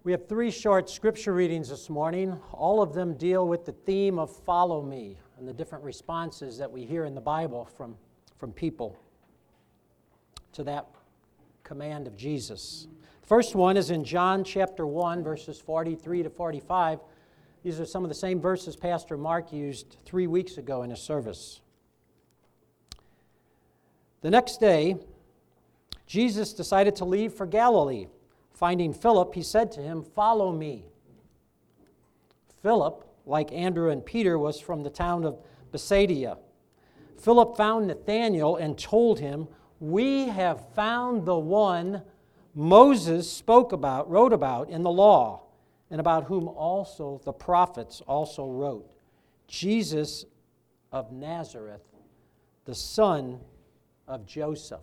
We have three short scripture readings this morning. All of them deal with the theme of follow me and the different responses that we hear in the Bible from people to that command of Jesus. The first one is in John chapter 1, verses 43 to 45. These are some of the same verses Pastor Mark used 3 weeks ago in his service. The next day, Jesus decided to leave for Galilee. Finding Philip, he said to him, "Follow me." Philip, like Andrew and Peter, was from the town of Bethsaida. Philip found Nathanael and told him, "We have found the one Moses wrote about in the law, and about whom also the prophets also wrote, Jesus of Nazareth, the son of Joseph."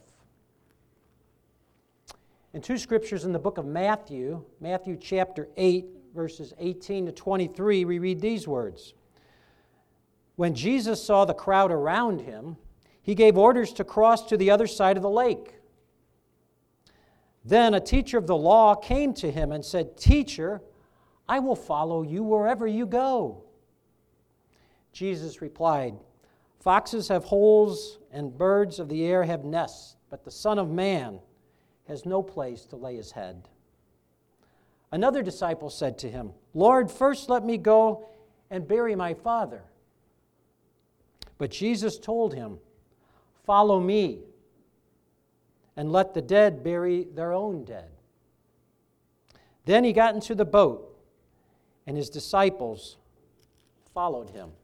In two scriptures in the book of Matthew chapter 8, verses 18 to 23, we read these words. When Jesus saw the crowd around him, he gave orders to cross to the other side of the lake. Then a teacher of the law came to him and said, "Teacher, I will follow you wherever you go." Jesus replied, "Foxes have holes and birds of the air have nests, but the Son of Man has no place to lay his head." Another disciple said to him, "Lord, first let me go and bury my father." But Jesus told him, "Follow me, and let the dead bury their own dead." Then he got into the boat, and his disciples followed him.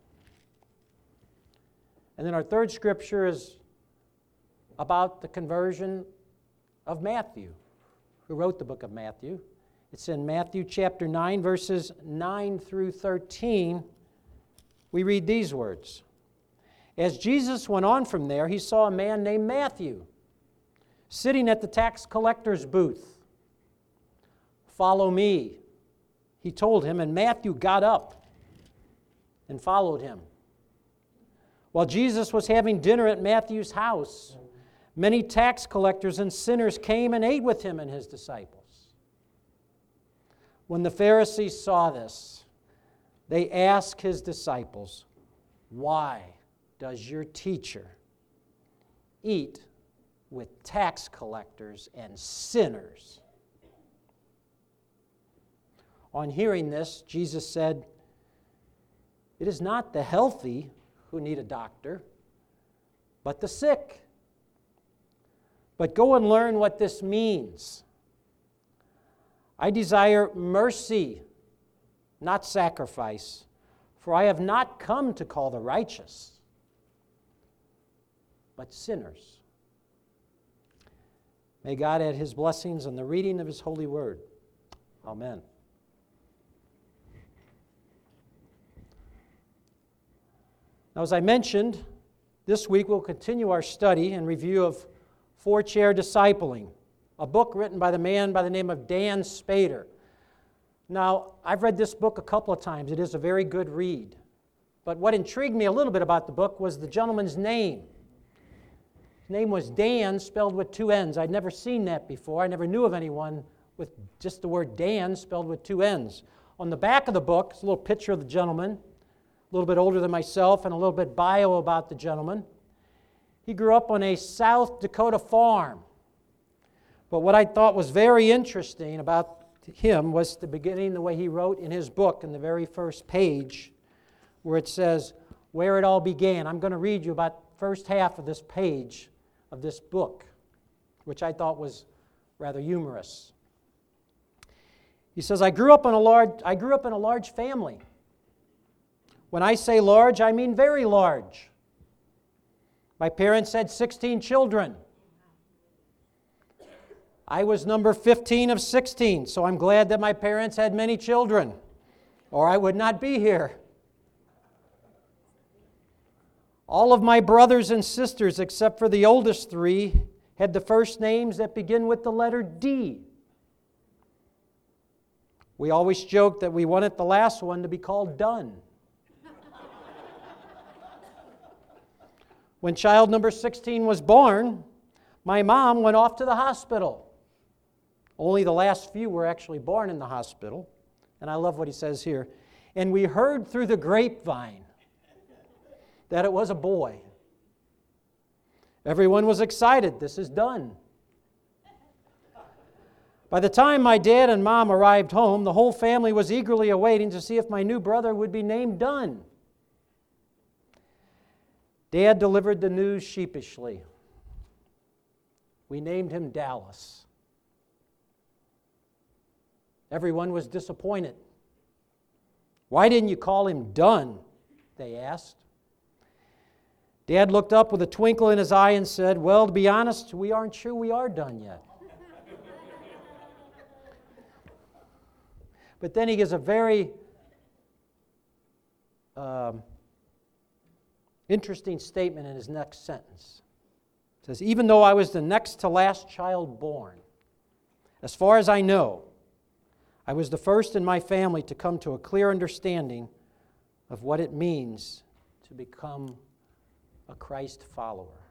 And then our third scripture is about the conversion of Matthew, who wrote the book of Matthew. It's in Matthew chapter 9, verses 9 through 13. We read these words. As Jesus went on from there, he saw a man named Matthew sitting at the tax collector's booth. "Follow me," he told him, and Matthew got up and followed him. While Jesus was having dinner at Matthew's house, many tax collectors and sinners came and ate with him and his disciples. When the Pharisees saw this, they asked his disciples, "Why does your teacher eat with tax collectors and sinners?" On hearing this, Jesus said, "It is not the healthy who need a doctor, but the sick. But go and learn what this means. I desire mercy, not sacrifice, for I have not come to call the righteous, but sinners." May God add his blessings on the reading of his holy word. Amen. Now, as I mentioned, this week we'll continue our study and review of Four-Chair Discipling, a book written by the man by the name of Dan Spader. Now, I've read this book a couple of times. It is a very good read. But what intrigued me a little bit about the book was the gentleman's name. His name was Dan, spelled with two N's. I'd never seen that before. I never knew of anyone with just the word Dan spelled with two N's. On the back of the book is a little picture of the gentleman, a little bit older than myself, and a little bit bio about the gentleman. He grew up on a South Dakota farm. But what I thought was very interesting about him was the beginning, the way he wrote in his book in the very first page, where it says where it all began. I'm going to read you about the first half of this page of this book, which I thought was rather humorous. He says, I grew up in a large family. When I say large, I mean very large. My parents had 16 children. I was number 15 of 16, so I'm glad that my parents had many children, or I would not be here. All of my brothers and sisters, except for the oldest three, had the first names that begin with the letter D. We always joked that we wanted the last one to be called Dunn. When child number 16 was born, my mom went off to the hospital. Only the last few were actually born in the hospital. And I love what he says here. And we heard through the grapevine that it was a boy. Everyone was excited. This is done. By the time my dad and mom arrived home, the whole family was eagerly awaiting to see if my new brother would be named Dunn. Dad delivered the news sheepishly. We named him Dallas. Everyone was disappointed. Why didn't you call him Dunn? They asked. Dad looked up with a twinkle in his eye and said, well, to be honest, we aren't sure we are done yet. But then he gives a very interesting statement in his next sentence. It says, even though I was the next to last child born, as far as I know, I was the first in my family to come to a clear understanding of what it means to become a Christ follower.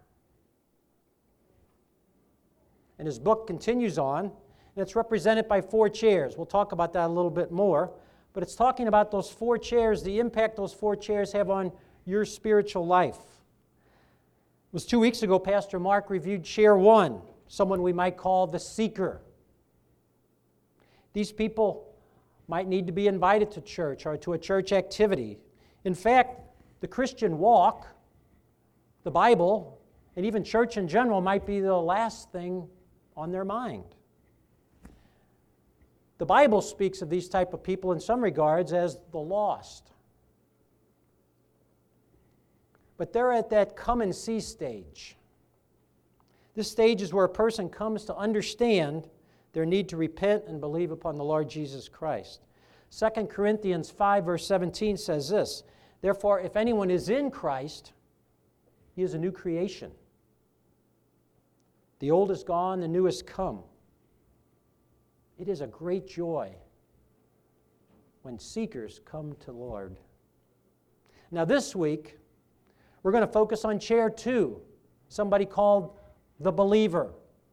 And his book continues on, and it's represented by 4 chairs. We'll talk about that a little bit more, but it's talking about those 4 chairs, the impact those 4 chairs have on your spiritual life. It was 2 weeks ago, Pastor Mark reviewed Chair 1, someone we might call the seeker. These people might need to be invited to church or to a church activity. In fact, the Christian walk, the Bible, and even church in general might be the last thing on their mind. The Bible speaks of these type of people in some regards as the lost. But they're at that come and see stage. This stage is where a person comes to understand their need to repent and believe upon the Lord Jesus Christ. 2 Corinthians 5, verse 17 says this, therefore, if anyone is in Christ, he is a new creation. The old is gone, the new has come. It is a great joy when seekers come to the Lord. Now this week, we're going to focus on Chair 2, somebody called the believer.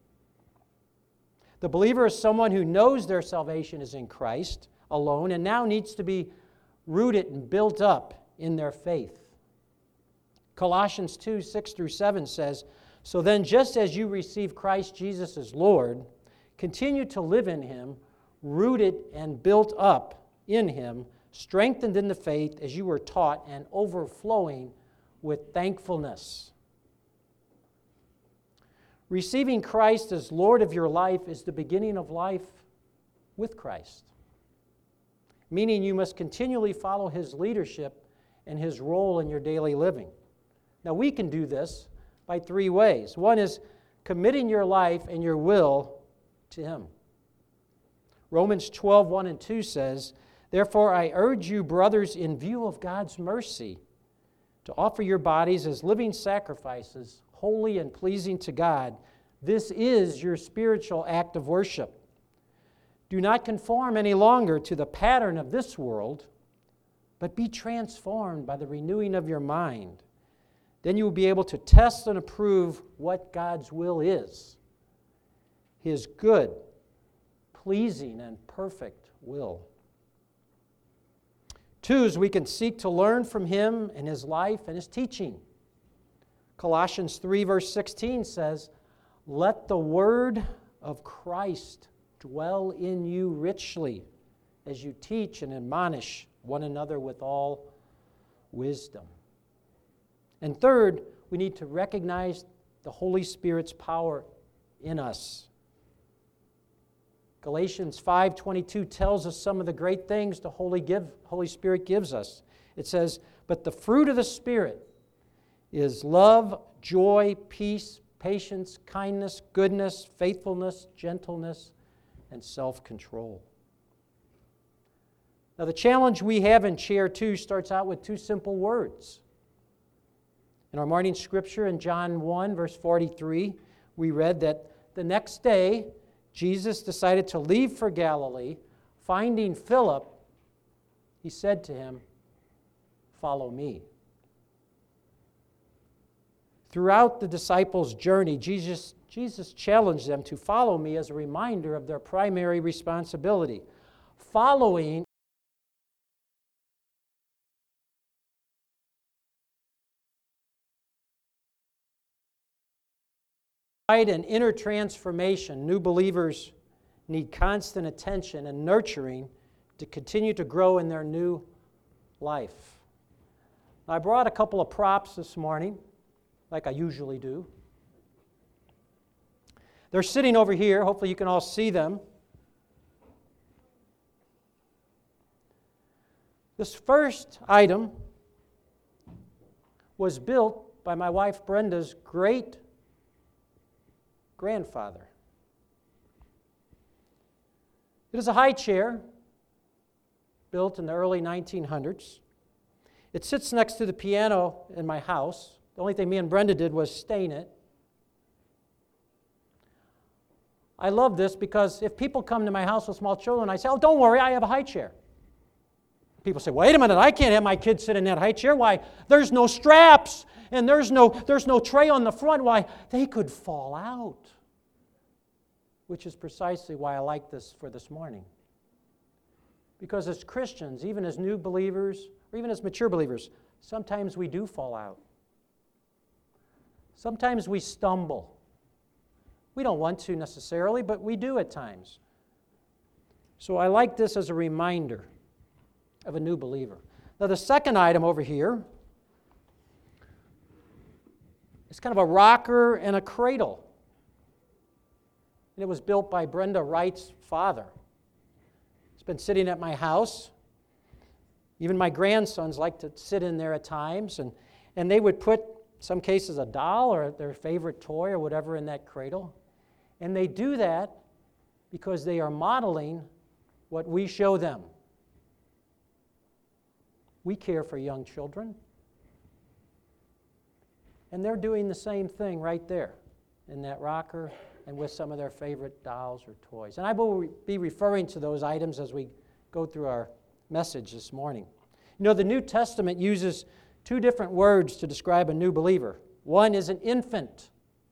The believer is someone who knows their salvation is in Christ alone and now needs to be rooted and built up in their faith. Colossians 2, 6 through 7 says, so then just as you receive Christ Jesus as Lord, continue to live in Him, rooted and built up in Him, strengthened in the faith as you were taught, and overflowing with thankfulness. Receiving Christ as Lord of your life is the beginning of life with Christ, meaning you must continually follow His leadership and His role in your daily living. Now, we can do this by 3 ways. One is committing your life and your will to Him. Romans 12, 1 and 2 says, therefore I urge you, brothers, in view of God's mercy, to offer your bodies as living sacrifices, holy and pleasing to God. This is your spiritual act of worship. Do not conform any longer to the pattern of this world, but be transformed by the renewing of your mind. Then you will be able to test and approve what God's will is, His good, pleasing, and perfect will. 2 is we can seek to learn from Him and His life and His teaching. Colossians 3, verse 16 says, let the word of Christ dwell in you richly as you teach and admonish one another with all wisdom. And 3rd, we need to recognize the Holy Spirit's power in us. Galatians 5:22 tells us some of the great things the Holy Spirit gives us. It says, but the fruit of the Spirit is love, joy, peace, patience, kindness, goodness, faithfulness, gentleness, and self-control. Now, the challenge we have in Chair 2 starts out with 2 simple words. In our morning scripture in John 1, verse 43, we read that the next day, Jesus decided to leave for Galilee. Finding Philip, He said to him, follow me. Throughout the disciples' journey, Jesus Jesus challenged them to follow me as a reminder of their primary responsibility. Following and inner transformation, new believers need constant attention and nurturing to continue to grow in their new life. I brought a couple of props this morning, like I usually do. They're sitting over here. Hopefully you can all see them. This first item was built by my wife Brenda's great-grandfather. It is a high chair built in the early 1900s. It sits next to the piano in my house. The only thing me and Brenda did was stain it. I love this because if people come to my house with small children, I say, oh, don't worry, I have a high chair. People say, wait a minute, I can't have my kids sit in that high chair. Why? There's no straps and there's no tray on the front. Why? They could fall out. Which is precisely why I like this for this morning. Because as Christians, even as new believers, or even as mature believers, sometimes we do fall out. Sometimes we stumble. We don't want to necessarily, but we do at times. So I like this as a reminder of a new believer. Now the second item over here is kind of a rocker and a cradle. And it was built by Brenda Wright's father. It's been sitting at my house. Even my grandsons like to sit in there at times, and they would put, some cases, a doll or their favorite toy or whatever in that cradle. And they do that because they are modeling what we show them. We care for young children. And they're doing the same thing right there in that rocker and with some of their favorite dolls or toys. And I will be referring to those items as we go through our message this morning. You know, the New Testament uses two different words to describe a new believer. One is an infant.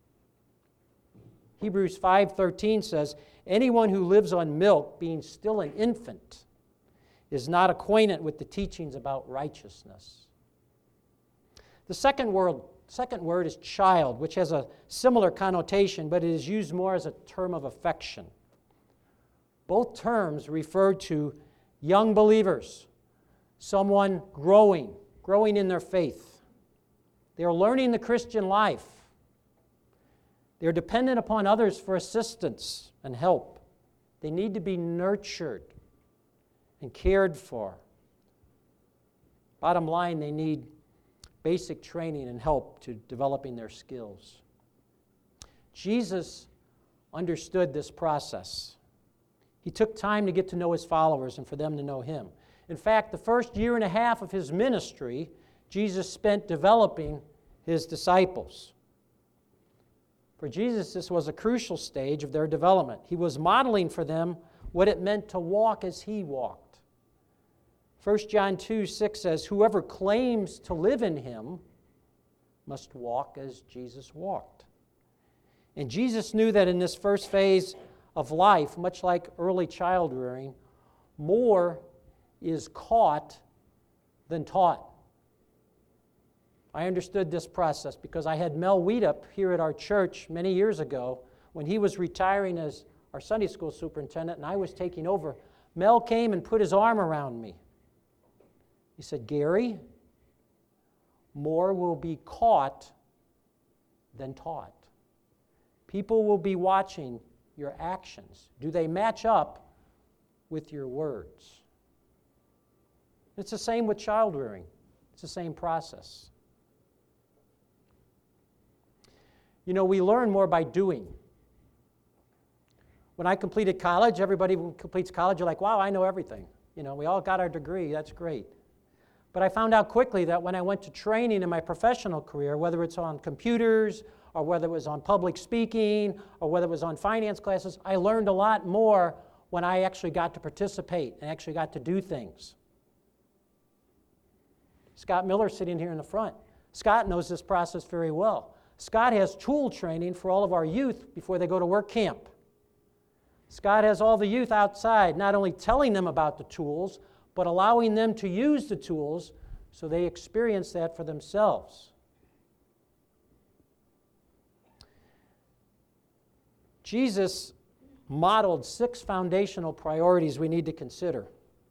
Hebrews 5:13 says, anyone who lives on milk, being still an infant, is not acquainted with the teachings about righteousness. The second word is child, which has a similar connotation, but it is used more as a term of affection. Both terms refer to young believers, someone growing in their faith. They are learning the Christian life. They are dependent upon others for assistance and help. They need to be nurtured and cared for. Bottom line, they need basic training and help to developing their skills. Jesus understood this process. He took time to get to know his followers and for them to know him. In fact, the first year and a half of his ministry, Jesus spent developing his disciples. For Jesus, this was a crucial stage of their development. He was modeling for them what it meant to walk as he walked. 1 John 2:6 says, whoever claims to live in him must walk as Jesus walked. And Jesus knew that in this first phase of life, much like early child rearing, more is caught than taught. I understood this process because I had Mel Wiedup here at our church many years ago when he was retiring as our Sunday school superintendent and I was taking over. Mel came and put his arm around me. He said, Gary, more will be caught than taught. People will be watching your actions. Do they match up with your words? It's the same with child rearing. It's the same process. You know, we learn more by doing. When I completed college, everybody who completes college, you're like, wow, I know everything. You know, we all got our degree. That's great. But I found out quickly that when I went to training in my professional career, whether it's on computers or whether it was on public speaking or whether it was on finance classes, I learned a lot more when I actually got to participate and actually got to do things. Scott Miller sitting here in the front. Scott knows this process very well. Scott has tool training for all of our youth before they go to work camp. Scott has all the youth outside, not only telling them about the tools, but allowing them to use the tools so they experience that for themselves. Jesus modeled 6 foundational priorities we need to consider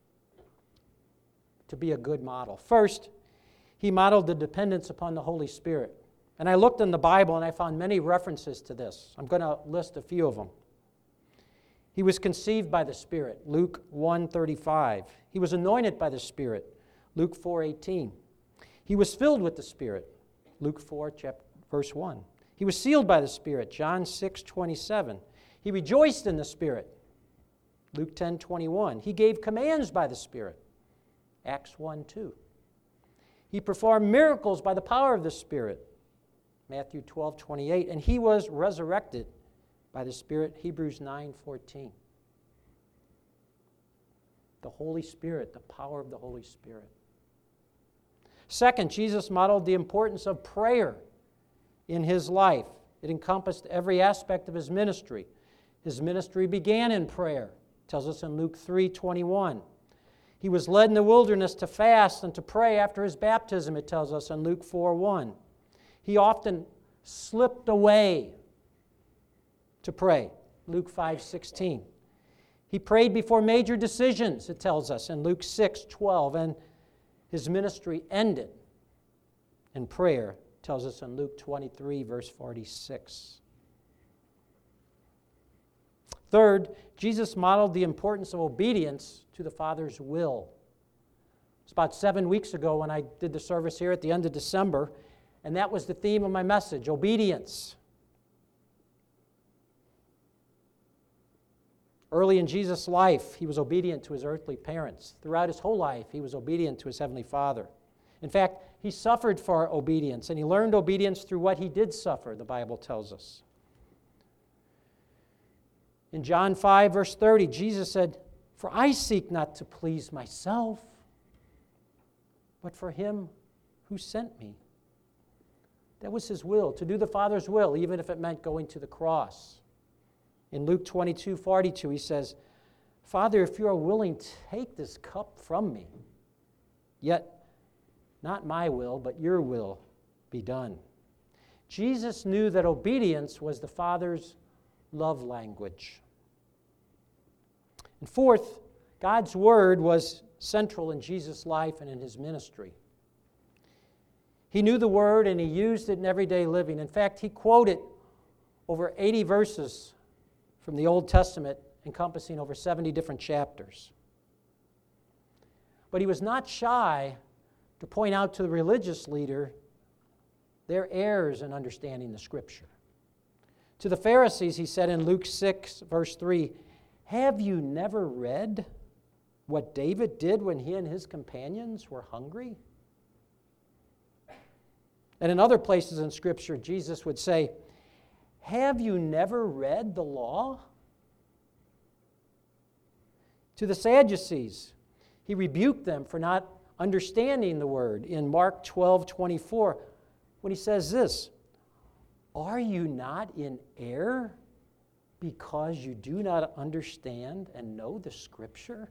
to be a good model. First, he modeled the dependence upon the Holy Spirit. And I looked in the Bible and I found many references to this. I'm going to list a few of them. He was conceived by the Spirit, Luke 1:35. He was anointed by the Spirit, Luke 4:18. He was filled with the Spirit, Luke 4, verse 1. He was sealed by the Spirit, John 6:27. He rejoiced in the Spirit, Luke 10:21. He gave commands by the Spirit, Acts 1:2. He performed miracles by the power of the Spirit, Matthew 12:28. And he was resurrected by the Spirit, Hebrews 9:14. The Holy Spirit, the power of the Holy Spirit. Second, Jesus modeled the importance of prayer in his life. It encompassed every aspect of his ministry. His ministry began in prayer, it tells us in Luke 3:21. He was led in the wilderness to fast and to pray after his baptism, it tells us in Luke 4:1. He often slipped away to pray, Luke 5:16. He prayed before major decisions, it tells us in Luke 6:12, and his ministry ended in prayer, tells us in Luke 23, verse 46. Third, Jesus modeled the importance of obedience to the Father's will. It was about 7 weeks ago when I did the service here at the end of December, and that was the theme of my message, obedience. Early in Jesus' life, he was obedient to his earthly parents. Throughout his whole life, he was obedient to his heavenly Father. In fact, he suffered for obedience, and he learned obedience through what he did suffer, the Bible tells us. In John 5, verse 30, Jesus said, "For I seek not to please myself, but for him who sent me." That was his will, to do the Father's will, even if it meant going to the cross. In Luke 22:42, he says, "Father, if you are willing, take this cup from me. Yet not my will, but your will be done." Jesus knew that obedience was the Father's love language. And fourth, God's Word was central in Jesus' life and in his ministry. He knew the Word and he used it in everyday living. In fact, he quoted over 80 verses from the Old Testament, encompassing over 70 different chapters. But he was not shy to point out to the religious leader their errors in understanding the Scripture. To the Pharisees, he said in Luke 6, verse 3, "Have you never read what David did when he and his companions were hungry?" And in other places in Scripture, Jesus would say, "Have you never read the law?" To the Sadducees, he rebuked them for not understanding the word in Mark 12:24, when he says this, "Are you not in error because you do not understand and know the Scripture?"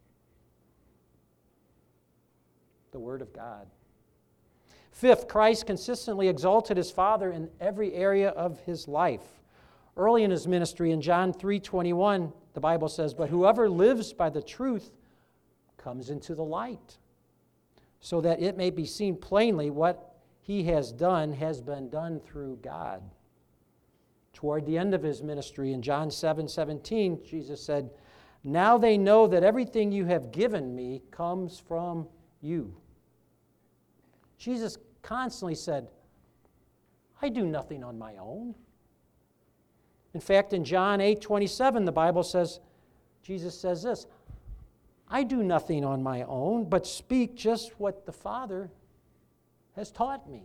The Word of God. Fifth, Christ consistently exalted his Father in every area of his life. Early in his ministry, in John 3:21, the Bible says, "But whoever lives by the truth comes into the light, so that it may be seen plainly what he has been done through God." Toward the end of his ministry, in John 7:17, Jesus said, "Now they know that everything you have given me comes from you." Jesus constantly said, "I do nothing on my own." In fact, in John 8:27, the Bible says, Jesus says this, "I do nothing on my own, but speak just what the Father has taught me."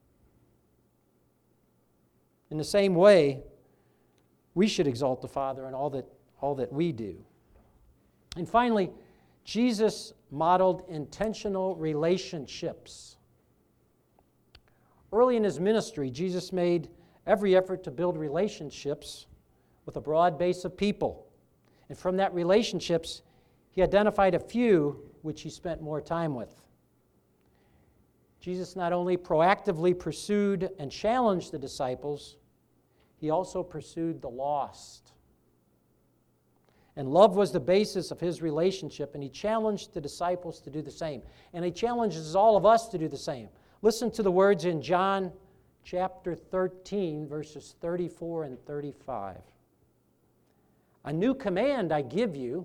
In the same way, we should exalt the Father in all that we do. And finally, Jesus modeled intentional relationships. Early in his ministry, Jesus made every effort to build relationships with a broad base of people. And from that relationships, he identified a few which he spent more time with. Jesus not only proactively pursued and challenged the disciples, he also pursued the lost. And love was the basis of his relationship, and he challenged the disciples to do the same. And he challenges all of us to do the same. Listen to the words in John chapter 13, verses 34 and 35. A new command I give you,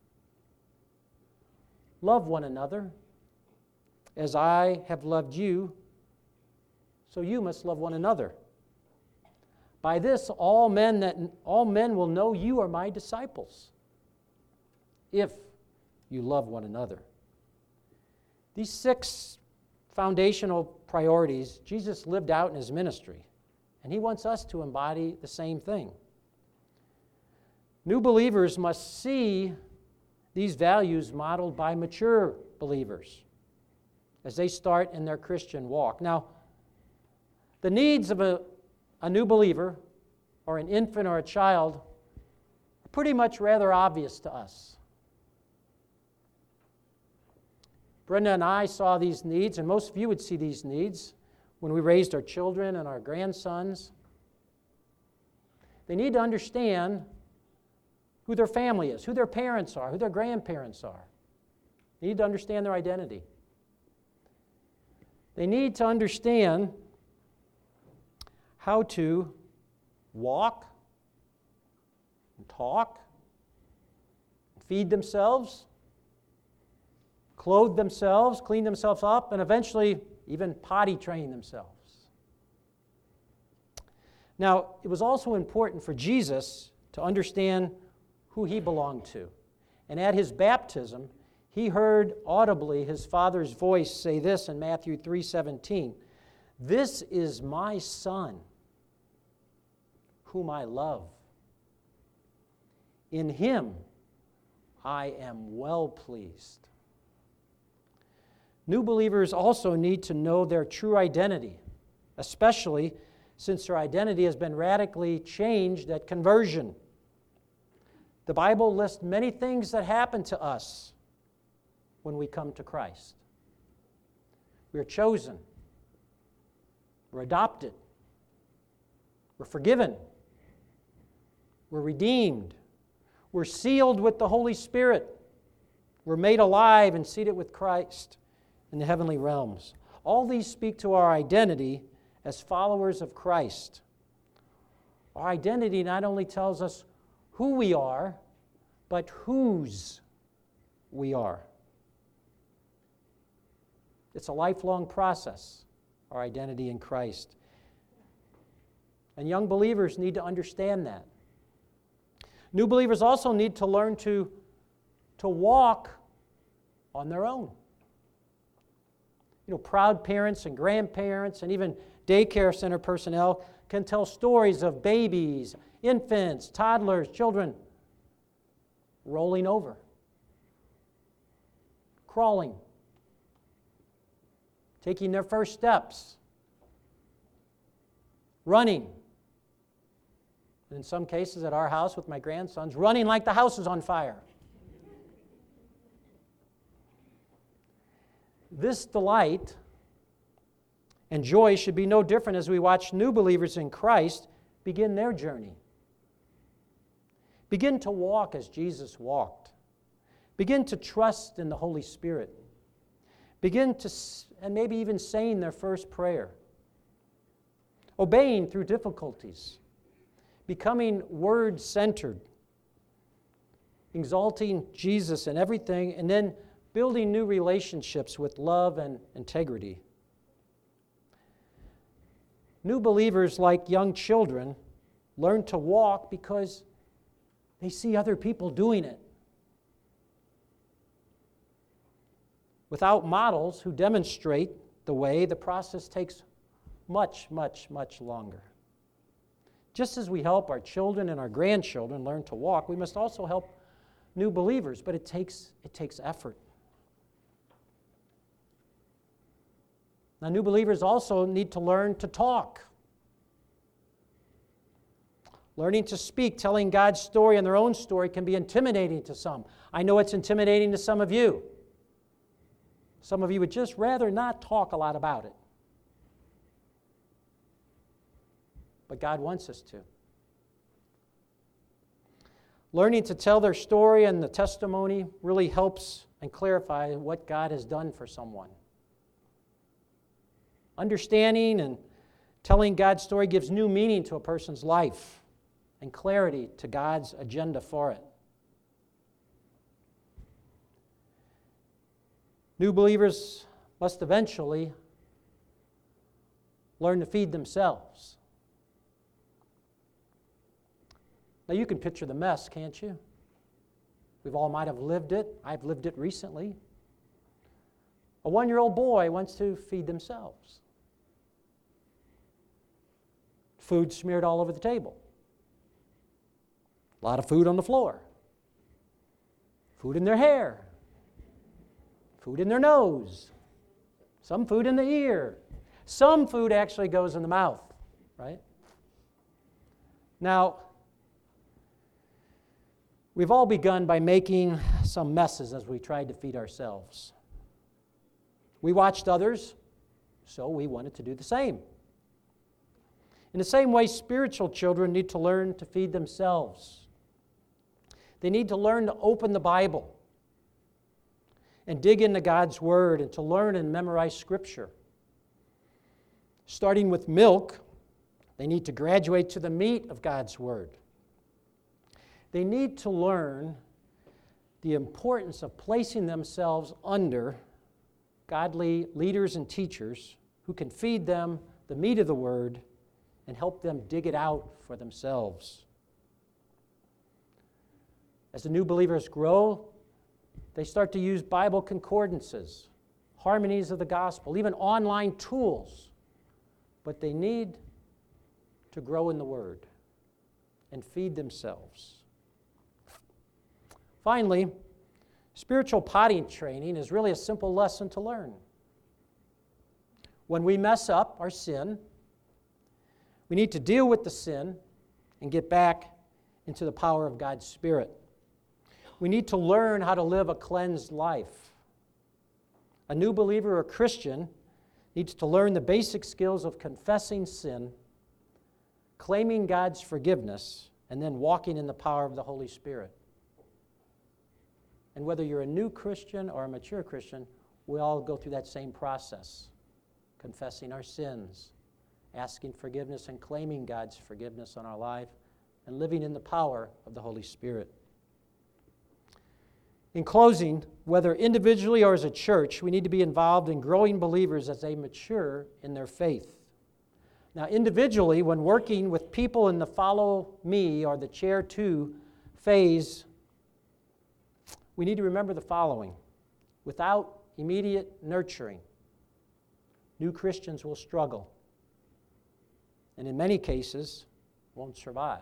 love one another. As I have loved you, so you must love one another. By this, all men will know you are my disciples, if you love one another. These 6 foundational priorities Jesus lived out in his ministry, and he wants us to embody the same thing. New believers must see these values modeled by mature believers as they start in their Christian walk. Now, the needs of a new believer or an infant or a child are pretty much rather obvious to us. Brenda and I saw these needs, and most of you would see these needs when we raised our children and our grandsons. They need to understand who their family is, who their parents are, who their grandparents are. They need to understand their identity. They need to understand how to walk and talk, feed themselves, clothe themselves, clean themselves up, and eventually even potty train themselves. Now, it was also important for Jesus to understand who he belonged to. And at his baptism, he heard audibly his Father's voice say this in Matthew 3:17, "This is my Son, whom I love. In him I am well pleased." New believers also need to know their true identity, especially since their identity has been radically changed at conversion. The Bible lists many things that happen to us when we come to Christ. We are chosen. We're adopted. We're forgiven. We're redeemed. We're sealed with the Holy Spirit. We're made alive and seated with Christ in the heavenly realms. All these speak to our identity as followers of Christ. Our identity not only tells us who we are, but whose we are. It's a lifelong process, our identity in Christ. And young believers need to understand that. New believers also need to learn to walk on their own. You know, proud parents and grandparents and even daycare center personnel can tell stories of babies, infants, toddlers, children rolling over, crawling, taking their first steps, running. In some cases at our house with my grandsons, running like the house is on fire. This delight and joy should be no different as we watch new believers in Christ begin their journey. Begin to walk as Jesus walked. Begin to trust in the Holy Spirit. Begin to, and maybe even saying their first prayer. Obeying through difficulties. Becoming word-centered. Exalting Jesus in everything, and then building new relationships with love and integrity. New believers, like young children, learn to walk because they see other people doing it. Without models who demonstrate the way, the process takes much, much, much longer. Just as we help our children and our grandchildren learn to walk, we must also help new believers, but it takes effort. Now, new believers also need to learn to talk. Learning to speak, telling God's story and their own story can be intimidating to some. I know it's intimidating to some of you. Some of you would just rather not talk a lot about it. But God wants us to. Learning to tell their story and the testimony really helps and clarifies what God has done for someone. Understanding and telling God's story gives new meaning to a person's life and clarity to God's agenda for it. New believers must eventually learn to feed themselves. Now you can picture the mess, can't you? We've all might have lived it. I've lived it recently. A 1-year-old boy wants to feed themselves. Food smeared all over the table. A lot of food on the floor. Food in their hair. Food in their nose. Some food in the ear. Some food actually goes in the mouth, right? Now, we've all begun by making some messes as we tried to feed ourselves. We watched others, so we wanted to do the same. In the same way, spiritual children need to learn to feed themselves. They need to learn to open the Bible and dig into God's Word and to learn and memorize Scripture. Starting with milk, they need to graduate to the meat of God's Word. They need to learn the importance of placing themselves under godly leaders and teachers who can feed them the meat of the Word and help them dig it out for themselves. As the new believers grow, they start to use Bible concordances, harmonies of the gospel, even online tools. But they need to grow in the Word and feed themselves. Finally, spiritual potty training is really a simple lesson to learn. When we mess up our sin, we need to deal with the sin and get back into the power of God's Spirit. We need to learn how to live a cleansed life. A new believer or Christian needs to learn the basic skills of confessing sin, claiming God's forgiveness, and then walking in the power of the Holy Spirit. And whether you're a new Christian or a mature Christian, we all go through that same process, confessing our sins, asking forgiveness and claiming God's forgiveness on our life, and living in the power of the Holy Spirit. In closing, whether individually or as a church, we need to be involved in growing believers as they mature in their faith. Now, individually, when working with people in the follow me or the chair to phase, we need to remember the following. Without immediate nurturing, new Christians will struggle, and in many cases, won't survive.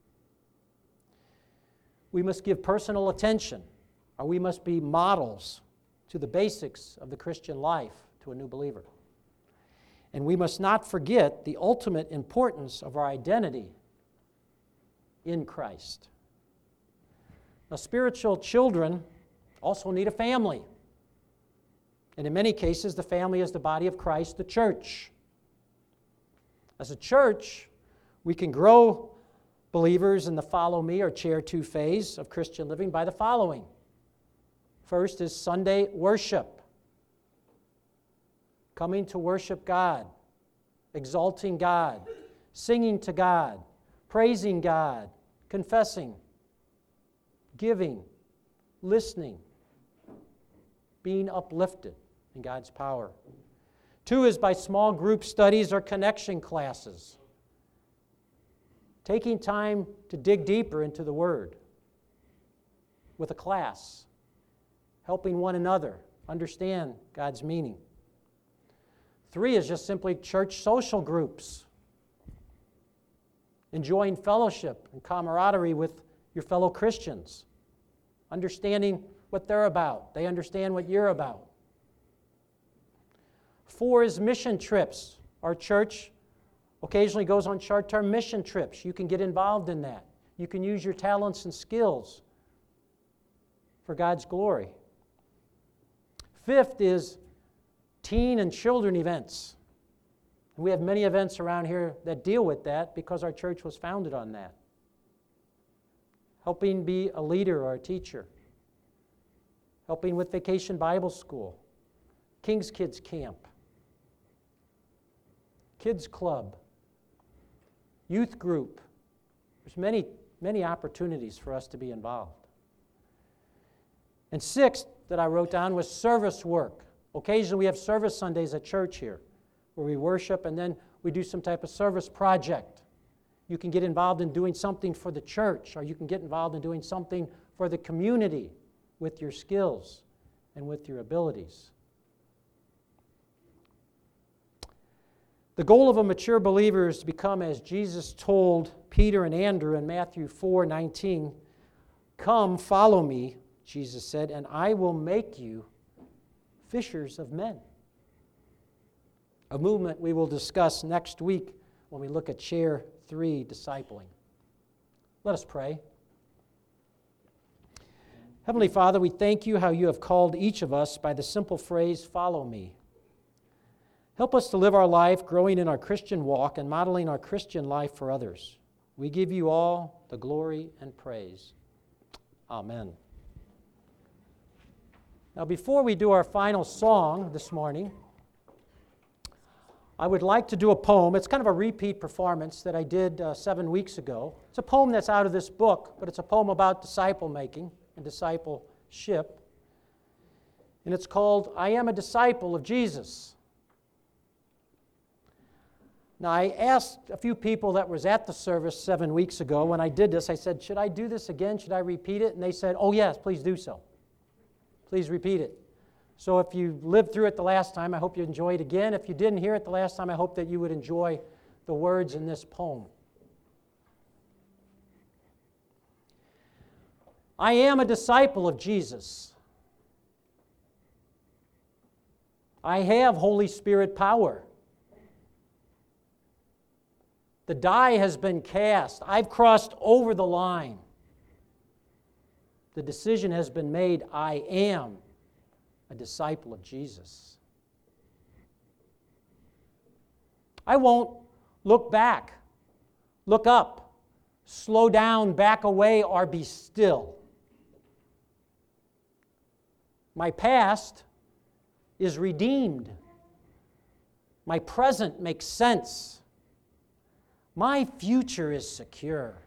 We must give personal attention, or we must be models to the basics of the Christian life to a new believer. And we must not forget the ultimate importance of our identity in Christ. Now, spiritual children also need a family. And in many cases, the family is the body of Christ, the church. As a church, we can grow believers in the follow me or chair to phase of Christian living by the following. First is Sunday worship. Coming to worship God, exalting God, singing to God, praising God, confessing, giving, listening, being uplifted in God's power. 2 is by small group studies or connection classes. Taking time to dig deeper into the Word with a class, helping one another understand God's meaning. 3 is just simply church social groups, enjoying fellowship and camaraderie with your fellow Christians, understanding what they're about. They understand what you're about. 4 is mission trips. Our church occasionally goes on short-term mission trips. You can get involved in that. You can use your talents and skills for God's glory. 5th is teen and children events. We have many events around here that deal with that because our church was founded on that. Helping be a leader or a teacher. Helping with Vacation Bible School. King's Kids Camp. Kids Club. Youth group. There's many opportunities for us to be involved. And 6th that I wrote down was service work. Occasionally we have service Sundays at church here where we worship and then we do some type of service project. You can get involved in doing something for the church, or you can get involved in doing something for the community with your skills and with your abilities. The goal of a mature believer is to become, as Jesus told Peter and Andrew in Matthew 4:19, "Come, follow me," Jesus said, "and I will make you fishers of men." A movement we will discuss next week when we look at Chair 3, Discipling. Let us pray. Heavenly Father, we thank you how you have called each of us by the simple phrase, "Follow me." Help us to live our life growing in our Christian walk and modeling our Christian life for others. We give you all the glory and praise. Amen. Now, before we do our final song this morning, I would like to do a poem. It's kind of a repeat performance that I did 7 weeks ago. It's a poem that's out of this book, but it's a poem about disciple making and discipleship. And it's called, "I Am a Disciple of Jesus." Now, I asked a few people that was at the service 7 weeks ago when I did this, I said, should I do this again? Should I repeat it? And they said, oh yes, please do so. Please repeat it. So if you lived through it the last time, I hope you enjoy it again. If you didn't hear it the last time, I hope that you would enjoy the words in this poem. I am a disciple of Jesus. I have Holy Spirit power. The die has been cast. I've crossed over the line. The decision has been made. I am a disciple of Jesus. I won't look back, look up, slow down, back away, or be still. My past is redeemed. My present makes sense. My future is secure.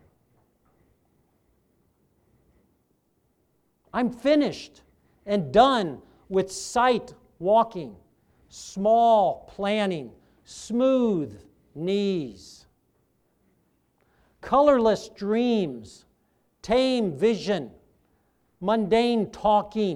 I'm finished and done with sight walking, small planning, smooth knees, colorless dreams, tame vision, mundane talking,